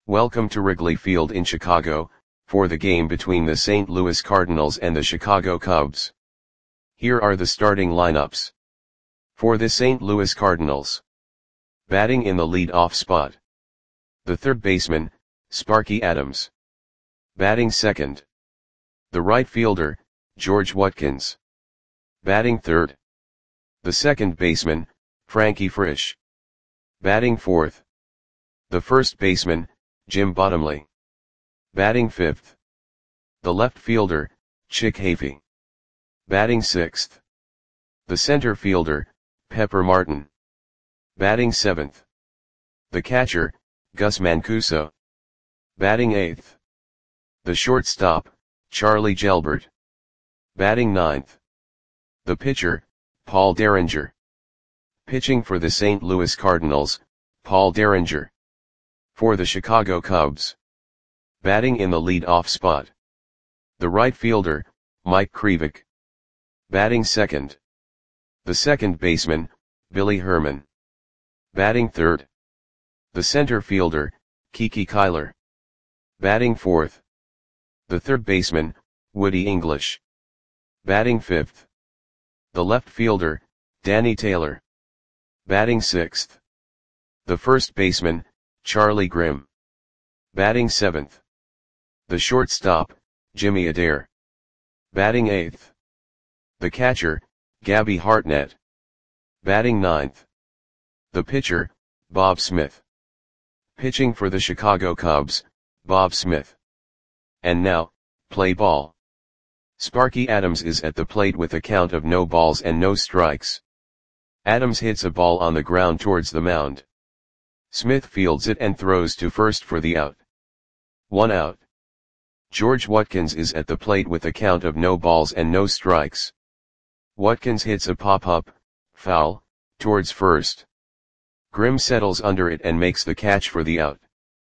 Welcome to Wrigley Field in Chicago, for the game between the St. Louis Cardinals and the Chicago Cubs. Here are the starting lineups. For the St. Louis Cardinals. Batting in the lead-off spot. The third baseman, Sparky Adams. Batting second. The right fielder, George Watkins. Batting third. The second baseman, Frankie Frisch. Batting fourth. The first baseman, Jim Bottomley. Batting fifth. The left fielder, Chick Hafey. Batting sixth. The center fielder, Pepper Martin. Batting seventh. The catcher, Gus Mancuso. Batting eighth. The shortstop, Charlie Gelbert. Batting ninth. The pitcher, Paul Derringer. Pitching for the St. Louis Cardinals, Paul Derringer. For the Chicago Cubs. Batting in the lead-off spot. The right fielder, Mike Krivik. Batting second. The second baseman, Billy Herman. Batting third. The center fielder, Kiki Kyler. Batting fourth. The third baseman, Woody English. Batting fifth. The left fielder, Danny Taylor. Batting sixth. The first baseman, Charlie Grimm. Batting seventh. The shortstop, Jimmy Adair. Batting eighth. The catcher, Gabby Hartnett. Batting ninth. The pitcher, Bob Smith. Pitching for the Chicago Cubs, Bob Smith. And now, play ball. Sparky Adams is at the plate with a count of no balls and no strikes. Adams hits a ball on the ground towards the mound. Smith fields it and throws to first for the out. 1 out. George Watkins is at the plate with a count of no balls and no strikes. Watkins hits a pop-up, foul, towards first. Grimm settles under it and makes the catch for the out.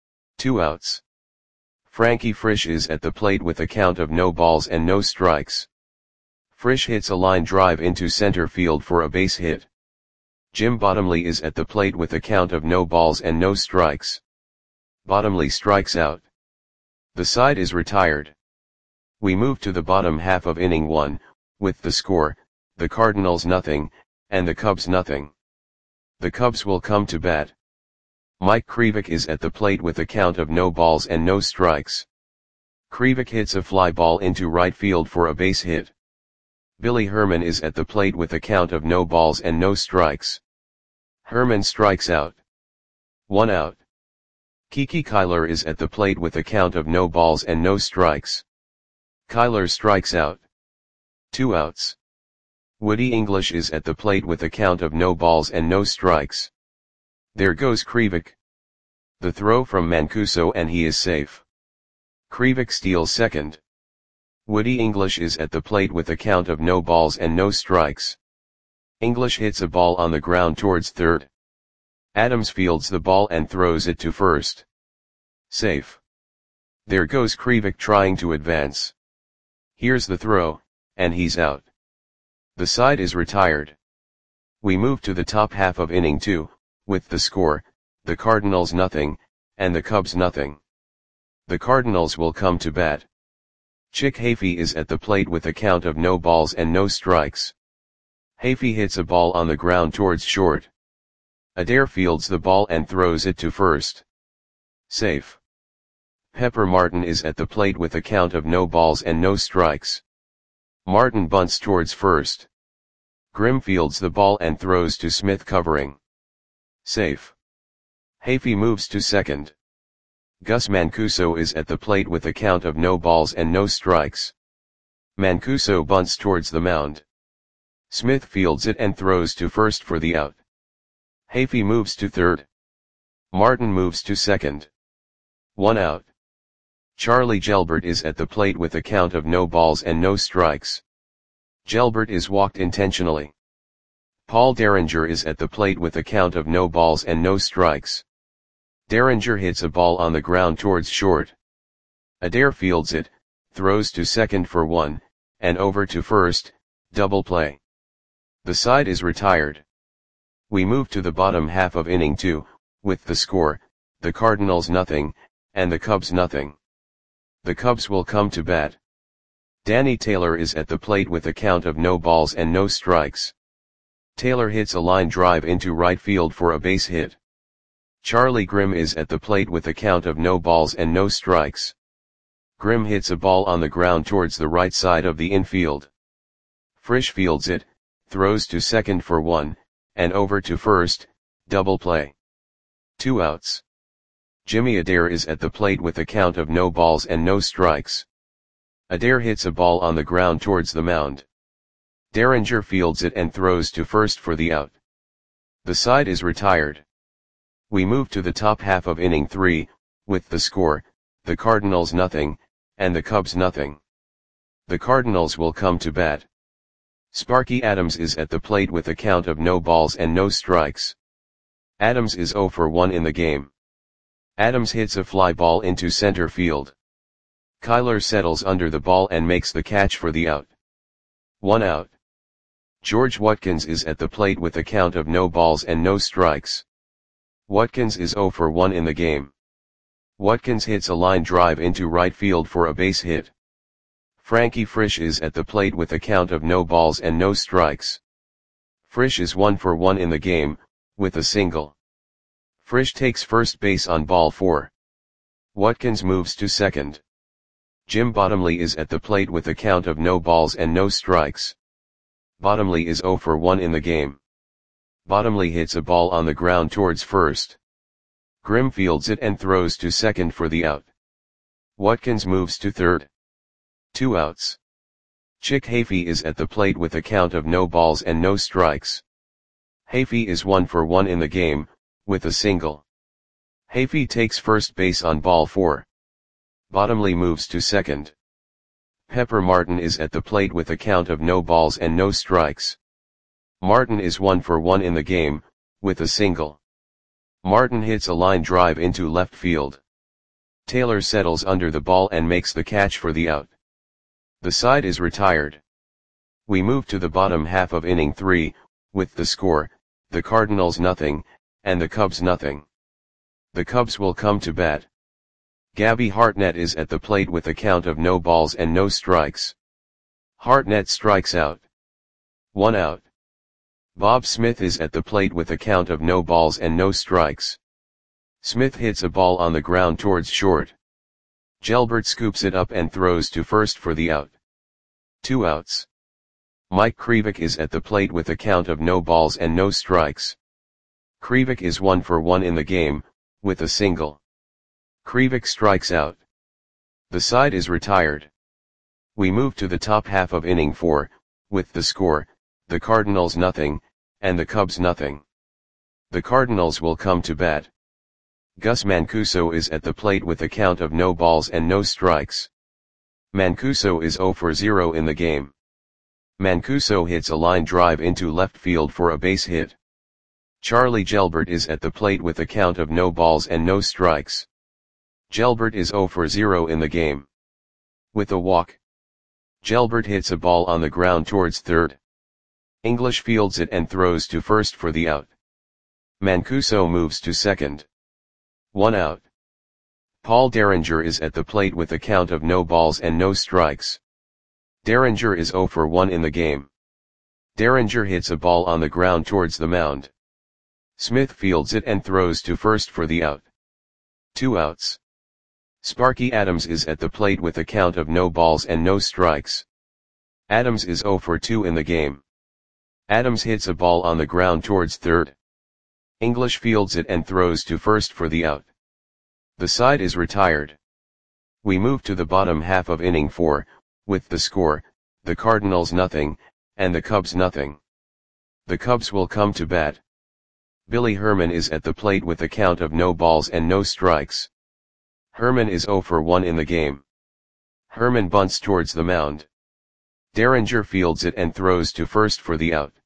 2 outs. Frankie Frisch is at the plate with a count of no balls and no strikes. Frisch hits a line drive into center field for a base hit. Jim Bottomley is at the plate with a count of no balls and no strikes. Bottomley strikes out. The side is retired. We move to the bottom half of inning 1, with the score, the Cardinals nothing, and the Cubs nothing. The Cubs will come to bat. Mike Krivik is at the plate with a count of no balls and no strikes. Krivik hits a fly ball into right field for a base hit. Billy Herman is at the plate with a count of no balls and no strikes. Herman strikes out. 1 out. Kiki Kyler is at the plate with a count of no balls and no strikes. Kyler strikes out. 2 outs. Woody English is at the plate with a count of no balls and no strikes. There goes Krivik. The throw from Mancuso and he is safe. Krivik steals second. Woody English is at the plate with a count of no balls and no strikes. English hits a ball on the ground towards third. Adams fields the ball and throws it to first. Safe. There goes Krivik trying to advance. Here's the throw, and he's out. The side is retired. We move to the top half of inning 2, with the score, the Cardinals nothing, and the Cubs nothing. The Cardinals will come to bat. Chick Hafey is at the plate with a count of no balls and no strikes. Hafey hits a ball on the ground towards short. Adair fields the ball and throws it to first. Safe. Pepper Martin is at the plate with a count of no balls and no strikes. Martin bunts towards first. Grimm fields the ball and throws to Smith covering. Safe. Hafey moves to second. Gus Mancuso is at the plate with a count of no balls and no strikes. Mancuso bunts towards the mound. Smith fields it and throws to first for the out. Hafey moves to third. Martin moves to second. 1 out. Charlie Gelbert is at the plate with a count of no balls and no strikes. Gelbert is walked intentionally. Paul Derringer is at the plate with a count of no balls and no strikes. Derringer hits a ball on the ground towards short. Adair fields it, throws to second for 1, and over to first, double play. The side is retired. We move to the bottom half of inning 2, with the score, the Cardinals nothing, and the Cubs nothing. The Cubs will come to bat. Danny Taylor is at the plate with a count of no balls and no strikes. Taylor hits a line drive into right field for a base hit. Charlie Grimm is at the plate with a count of no balls and no strikes. Grimm hits a ball on the ground towards the right side of the infield. Frisch fields it, throws to second for one, and over to first, double play. 2 outs. Jimmy Adair is at the plate with a count of no balls and no strikes. Adair hits a ball on the ground towards the mound. Derringer fields it and throws to first for the out. The side is retired. We move to the top half of inning 3, with the score, the Cardinals nothing, and the Cubs nothing. The Cardinals will come to bat. Sparky Adams is at the plate with a count of no balls and no strikes. Adams is 0 for 1 in the game. Adams hits a fly ball into center field. Kyler settles under the ball and makes the catch for the out. 1 out. George Watkins is at the plate with a count of no balls and no strikes. Watkins is 0 for 1 in the game. Watkins hits a line drive into right field for a base hit. Frankie Frisch is at the plate with a count of no balls and no strikes. Frisch is 1 for 1 in the game, with a single. Frisch takes first base on ball 4. Watkins moves to second. Jim Bottomley is at the plate with a count of no balls and no strikes. Bottomley is 0 for 1 in the game. Bottomley hits a ball on the ground towards first. Grimm fields it and throws to second for the out. Watkins moves to third. 2 outs. Chick Hafey is at the plate with a count of no balls and no strikes. Hafey is 1 for 1 in the game, with a single. Hafey takes first base on ball 4. Bottomley moves to second. Pepper Martin is at the plate with a count of no balls and no strikes. Martin is 1 for 1 in the game, with a single. Martin hits a line drive into left field. Taylor settles under the ball and makes the catch for the out. The side is retired. We move to the bottom half of inning 3, with the score, the Cardinals nothing, and the Cubs nothing. The Cubs will come to bat. Gabby Hartnett is at the plate with a count of no balls and no strikes. Hartnett strikes out. 1 out. Bob Smith is at the plate with a count of no balls and no strikes. Smith hits a ball on the ground towards short. Gelbert scoops it up and throws to first for the out. 2 outs. Mike Krivik is at the plate with a count of no balls and no strikes. Krivik is 1 for 1 in the game, with a single. Krivik strikes out. The side is retired. We move to the top half of inning 4, with the score, the Cardinals nothing, and the Cubs nothing. The Cardinals will come to bat. Gus Mancuso is at the plate with a count of no balls and no strikes. Mancuso is 0 for 0 in the game. Mancuso hits a line drive into left field for a base hit. Charlie Gelbert is at the plate with a count of no balls and no strikes. Gelbert is 0 for 0 in the game. With a walk. Gelbert hits a ball on the ground towards third. English fields it and throws to first for the out. Mancuso moves to second. 1 out. Paul Derringer is at the plate with a count of no balls and no strikes. Derringer is 0 for 1 in the game. Derringer hits a ball on the ground towards the mound. Smith fields it and throws to first for the out. 2 outs. Sparky Adams is at the plate with a count of no balls and no strikes. Adams is 0 for 2 in the game. Adams hits a ball on the ground towards third. English fields it and throws to first for the out. The side is retired. We move to the bottom half of inning 4, with the score, the Cardinals nothing, and the Cubs nothing. The Cubs will come to bat. Billy Herman is at the plate with a count of no balls and no strikes. Herman is 0 for 1 in the game. Herman bunts towards the mound. Derringer fields it and throws to first for the out.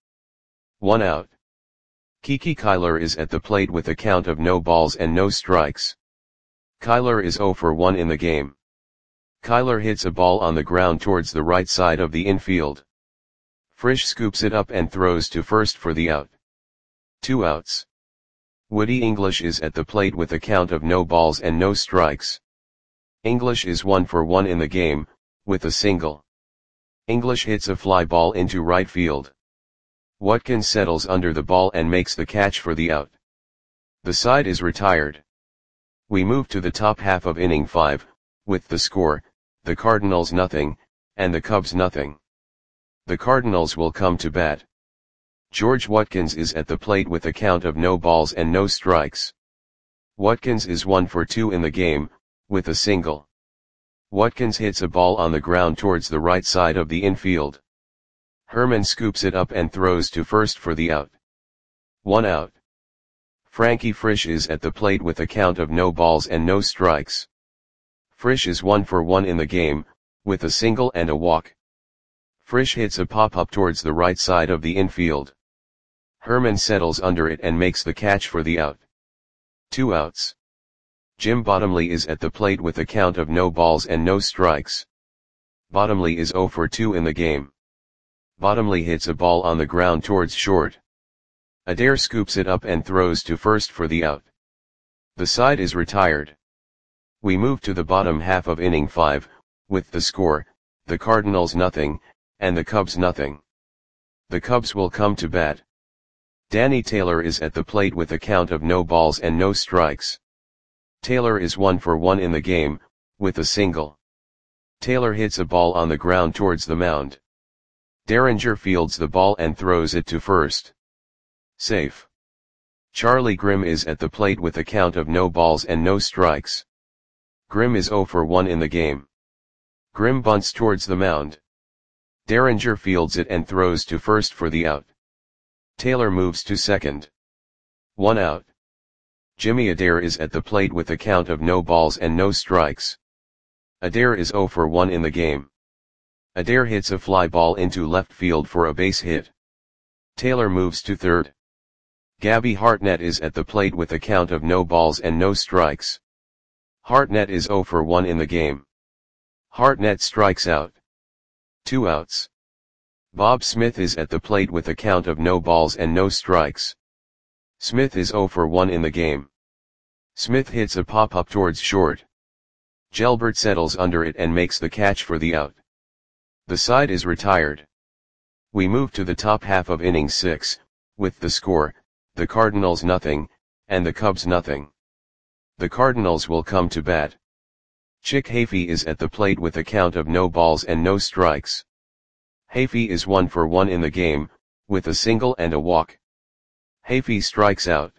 1 out. Kiki Kyler is at the plate with a count of no balls and no strikes. Kyler is 0 for 1 in the game. Kyler hits a ball on the ground towards the right side of the infield. Frisch scoops it up and throws to first for the out. 2 outs. Woody English is at the plate with a count of no balls and no strikes. English is 1 for 1 in the game, with a single. English hits a fly ball into right field. Watkins settles under the ball and makes the catch for the out. The side is retired. We move to the top half of inning 5, with the score, the Cardinals nothing, and the Cubs nothing. The Cardinals will come to bat. George Watkins is at the plate with a count of no balls and no strikes. Watkins is 1 for 2 in the game, with a single. Watkins hits a ball on the ground towards the right side of the infield. Herman scoops it up and throws to first for the out. 1 out. Frankie Frisch is at the plate with a count of no balls and no strikes. Frisch is 1 for 1 in the game, with a single and a walk. Frisch hits a pop-up towards the right side of the infield. Herman settles under it and makes the catch for the out. 2 outs. Jim Bottomley is at the plate with a count of no balls and no strikes. Bottomley is 0 for 2 in the game. Bottomley hits a ball on the ground towards short. Adair scoops it up and throws to first for the out. The side is retired. We move to the bottom half of inning 5, with the score, the Cardinals nothing, and the Cubs nothing. The Cubs will come to bat. Danny Taylor is at the plate with a count of no balls and no strikes. Taylor is 1 for 1 in the game, with a single. Taylor hits a ball on the ground towards the mound. Derringer fields the ball and throws it to first. Safe. Charlie Grimm is at the plate with a count of no balls and no strikes. Grimm is 0 for 1 in the game. Grimm bunts towards the mound. Derringer fields it and throws to first for the out. Taylor moves to second. 1 out. Jimmy Adair is at the plate with a count of no balls and no strikes. Adair is 0 for 1 in the game. Adair hits a fly ball into left field for a base hit. Taylor moves to third. Gabby Hartnett is at the plate with a count of no balls and no strikes. Hartnett is 0 for 1 in the game. Hartnett strikes out. 2 outs. Bob Smith is at the plate with a count of no balls and no strikes. Smith is 0 for 1 in the game. Smith hits a pop-up towards short. Gelbert settles under it and makes the catch for the out. The side is retired. We move to the top half of inning 6, with the score, the Cardinals nothing, and the Cubs nothing. The Cardinals will come to bat. Chick Hafey is at the plate with a count of no balls and no strikes. Hafey is 1 for 1 in the game, with a single and a walk. Hafey strikes out.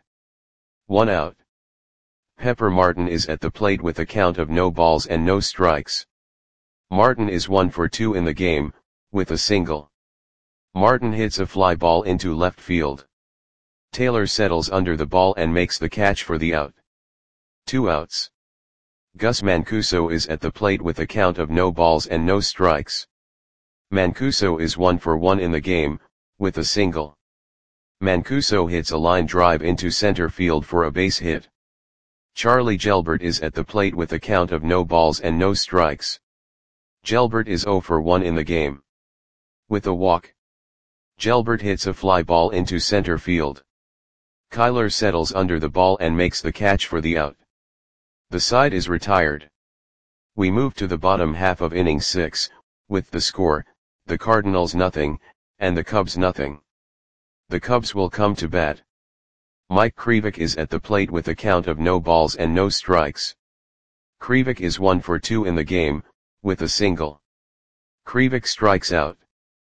1 out. Pepper Martin is at the plate with a count of no balls and no strikes. Martin is 1 for 2 in the game, with a single. Martin hits a fly ball into left field. Taylor settles under the ball and makes the catch for the out. 2 outs. Gus Mancuso is at the plate with a count of no balls and no strikes. Mancuso is 1 for 1 in the game, with a single. Mancuso hits a line drive into center field for a base hit. Charlie Gelbert is at the plate with a count of no balls and no strikes. Gelbert is 0 for 1 in the game. With a walk. Gelbert hits a fly ball into center field. Kyler settles under the ball and makes the catch for the out. The side is retired. We move to the bottom half of inning 6, with the score, the Cardinals nothing, and the Cubs nothing. The Cubs will come to bat. Mike Krivik is at the plate with a count of no balls and no strikes. Krivik is 1 for 2 in the game, with a single. Krivik strikes out.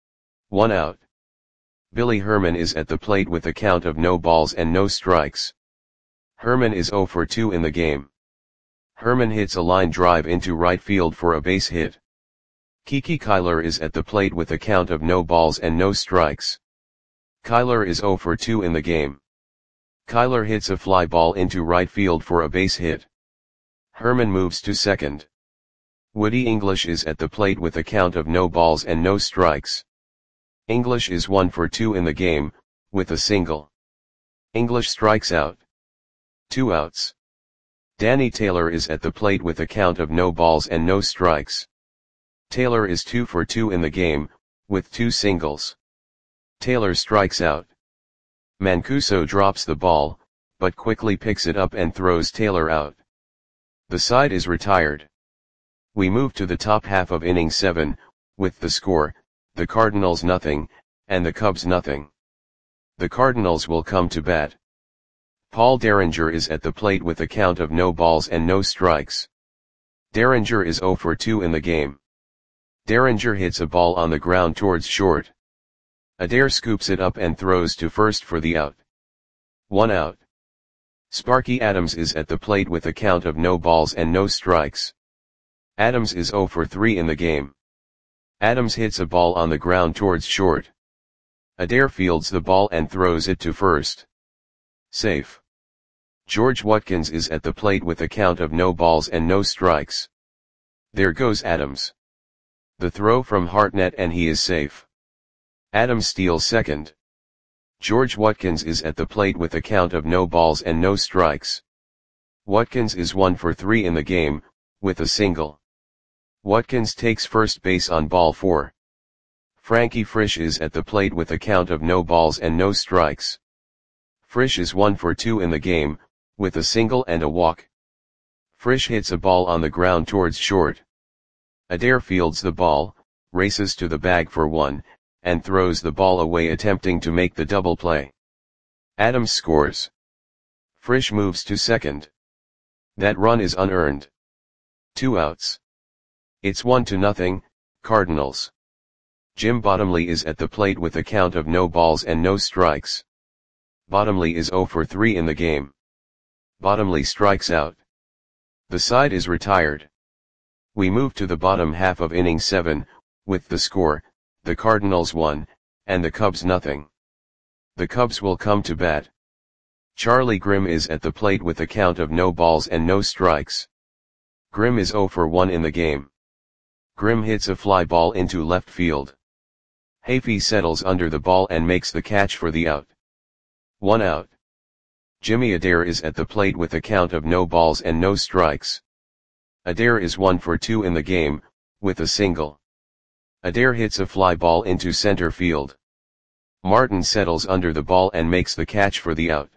1 out. Billy Herman is at the plate with a count of no balls and no strikes. Herman is 0 for 2 in the game. Herman hits a line drive into right field for a base hit. Kiki Kyler is at the plate with a count of no balls and no strikes. Kyler is 0 for 2 in the game. Kyler hits a fly ball into right field for a base hit. Herman moves to second. Woody English is at the plate with a count of no balls and no strikes. English is 1 for 2 in the game, with a single. English strikes out. 2 outs. Danny Taylor is at the plate with a count of no balls and no strikes. Taylor is 2 for 2 in the game, with 2 singles. Taylor strikes out. Mancuso drops the ball, but quickly picks it up and throws Taylor out. The side is retired. We move to the top half of inning 7, with the score, the Cardinals nothing, and the Cubs nothing. The Cardinals will come to bat. Paul Derringer is at the plate with a count of no balls and no strikes. Derringer is 0 for 2 in the game. Derringer hits a ball on the ground towards short. Adair scoops it up and throws to first for the out. 1 out. Sparky Adams is at the plate with a count of no balls and no strikes. Adams is 0 for 3 in the game. Adams hits a ball on the ground towards short. Adair fields the ball and throws it to first. Safe. George Watkins is at the plate with a count of no balls and no strikes. There goes Adams. The throw from Hartnett and he is safe. Adams steals second. George Watkins is at the plate with a count of no balls and no strikes. Watkins is 1 for 3 in the game, with a single. Watkins takes first base on ball 4. Frankie Frisch is at the plate with a count of no balls and no strikes. Frisch is 1 for 2 in the game, with a single and a walk. Frisch hits a ball on the ground towards short. Adair fields the ball, races to the bag for 1, and throws the ball away attempting to make the double play. Adams scores. Frisch moves to second. That run is unearned. 2 outs. It's 1-0, Cardinals. Jim Bottomley is at the plate with a count of no balls and no strikes. Bottomley is 0 for 3 in the game. Bottomley strikes out. The side is retired. We move to the bottom half of inning 7, with the score, the Cardinals 1, and the Cubs nothing. The Cubs will come to bat. Charlie Grimm is at the plate with a count of no balls and no strikes. Grimm is 0 for 1 in the game. Grimm hits a fly ball into left field. Hafey settles under the ball and makes the catch for the out. 1 out. Jimmy Adair is at the plate with a count of no balls and no strikes. Adair is 1 for 2 in the game, with a single. Adair hits a fly ball into center field. Martin settles under the ball and makes the catch for the out.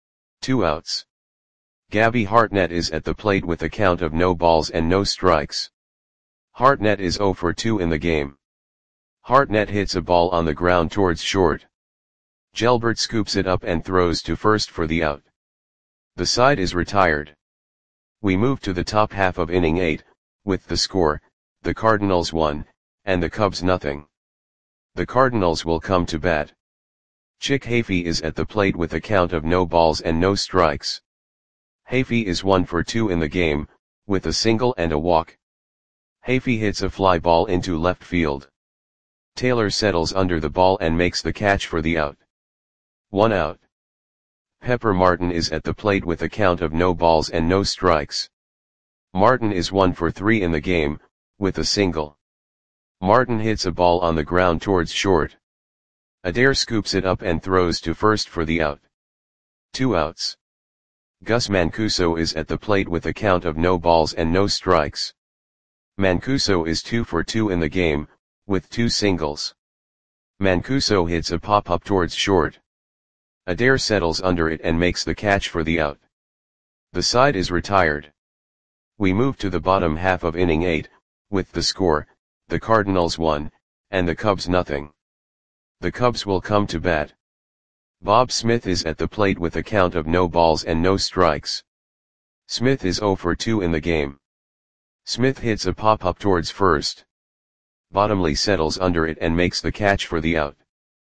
2 outs. Gabby Hartnett is at the plate with a count of no balls and no strikes. Hartnett is 0 for 2 in the game. Hartnett hits a ball on the ground towards short. Gelbert scoops it up and throws to first for the out. The side is retired. We move to the top half of inning 8, with the score, the Cardinals 1, and the Cubs nothing. The Cardinals will come to bat. Chick Hafey is at the plate with a count of no balls and no strikes. Hafey is 1 for 2 in the game, with a single and a walk. Hafey hits a fly ball into left field. Taylor settles under the ball and makes the catch for the out. 1 out. Pepper Martin is at the plate with a count of no balls and no strikes. Martin is 1 for 3 in the game, with a single. Martin hits a ball on the ground towards short. Adair scoops it up and throws to first for the out. 2 outs. Gus Mancuso is at the plate with a count of no balls and no strikes. Mancuso is 2 for 2 in the game, with 2 singles. Mancuso hits a pop-up towards short. Adair settles under it and makes the catch for the out. The side is retired. We move to the bottom half of inning 8, with the score, the Cardinals 1, and the Cubs nothing. The Cubs will come to bat. Bob Smith is at the plate with a count of no balls and no strikes. Smith is 0 for 2 in the game. Smith hits a pop-up towards first. Bottomley settles under it and makes the catch for the out.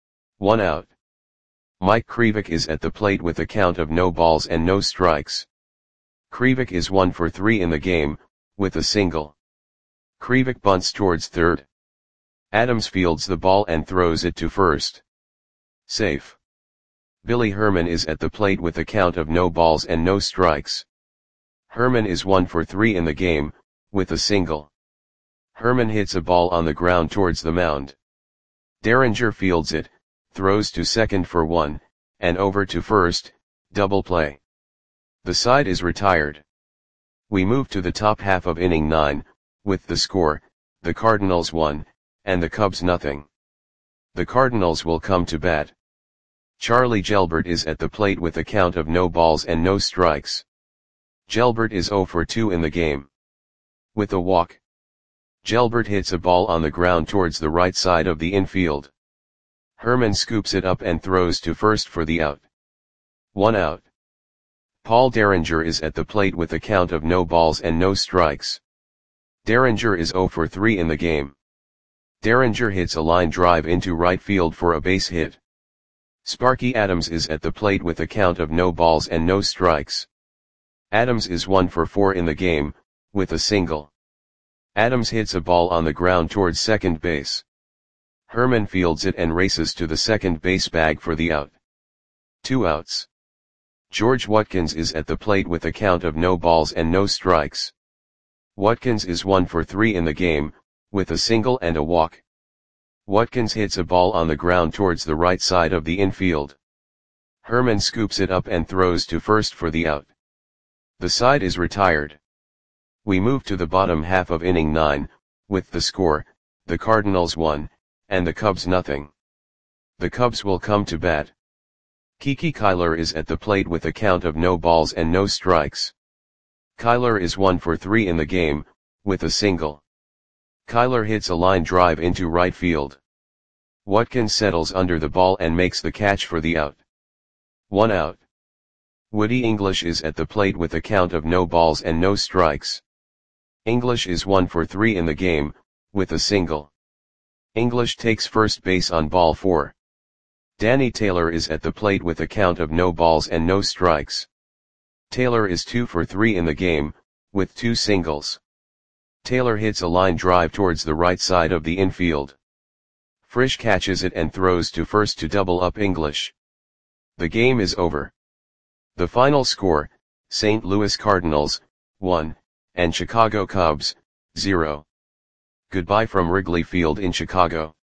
1 out. Mike Krivik is at the plate with a count of no balls and no strikes. Krivik is 1 for 3 in the game, with a single. Krivik bunts towards third. Adams fields the ball and throws it to first. Safe. Billy Herman is at the plate with a count of no balls and no strikes. Herman is 1 for 3 in the game, with a single. Herman hits a ball on the ground towards the mound. Derringer fields it, throws to second for 1, and over to first, double play. The side is retired. We move to the top half of inning 9, with the score, the Cardinals 1, and the Cubs nothing. The Cardinals will come to bat. Charlie Gelbert is at the plate with a count of no balls and no strikes. Gelbert is 0 for 2 in the game. With a walk, Gelbert hits a ball on the ground towards the right side of the infield. Herman scoops it up and throws to first for the out. 1 out. Paul Derringer is at the plate with a count of no balls and no strikes. Derringer is 0 for 3 in the game. Derringer hits a line drive into right field for a base hit. Sparky Adams is at the plate with a count of no balls and no strikes. Adams is 1 for 4 in the game, with a single. Adams hits a ball on the ground towards second base. Herman fields it and races to the second base bag for the out. 2 outs. George Watkins is at the plate with a count of no balls and no strikes. Watkins is 1 for 3 in the game, with a single and a walk. Watkins hits a ball on the ground towards the right side of the infield. Herman scoops it up and throws to first for the out. The side is retired. We move to the bottom half of inning 9, with the score, the Cardinals 1, and the Cubs nothing. The Cubs will come to bat. Kiki Kyler is at the plate with a count of no balls and no strikes. Kyler is 1 for 3 in the game, with a single. Kyler hits a line drive into right field. Watkins settles under the ball and makes the catch for the out. 1 out. Woody English is at the plate with a count of no balls and no strikes. English is 1 for 3 in the game, with a single. English takes first base on ball 4. Danny Taylor is at the plate with a count of no balls and no strikes. Taylor is 2 for 3 in the game, with 2 singles. Taylor hits a line drive towards the right side of the infield. Frisch catches it and throws to first to double up English. The game is over. The final score, St. Louis Cardinals, 1, and Chicago Cubs, 0. Goodbye from Wrigley Field in Chicago.